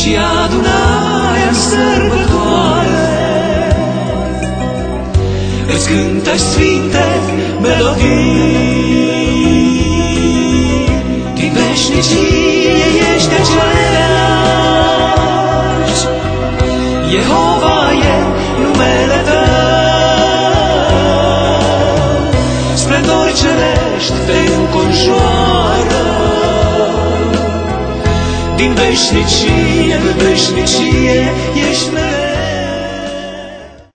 și adunarea în sărbătoare îți cântă sfinte melodii. Din veșnicie ești același, Jehova e numele Tău, splendori cerești te înconjoară. Din veșnicie în veșnicie ești mereu.